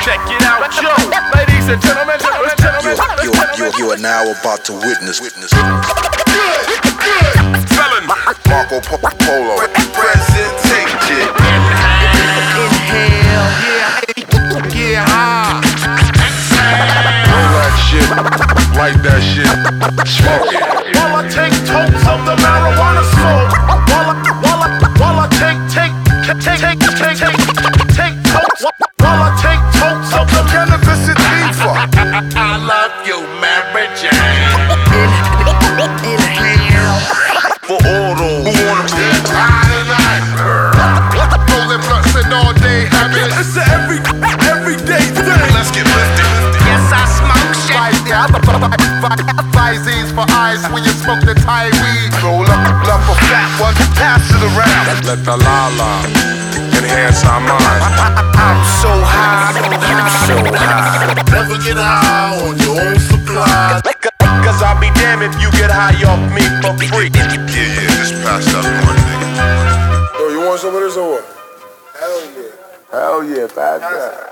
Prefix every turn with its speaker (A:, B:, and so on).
A: Check it out, yo. Ladies and gentlemen,
B: You are now about to witness.
A: Felon
B: Marco Polo. Presentation.
A: Inhale, yeah,
B: Roll that shit. Light that shit. Smoke it.
A: While I take totes of the marijuana smoke. While I take totes. While I take totes of the cannabis and reefer.
C: I love you, Mary Jane.
A: Inhale.
B: For all those who wanna get
C: High tonight. Rolling blunts and all day habits.
A: It's an everyday thing.
B: Let's get lifted.
C: Yes, I smoke shit. Visines for eyes when you smoke the Thai weed.
B: Roll up a fat one, pass it around.
D: Let the la-la enhance our minds.
C: I'm so high, Never get high on your own supply.
D: Cause I'll be damned if you get high off me for free.
B: Yeah, just pass that one, nigga.
E: Yo, you want some of this or what?
D: Hell yeah, pass that.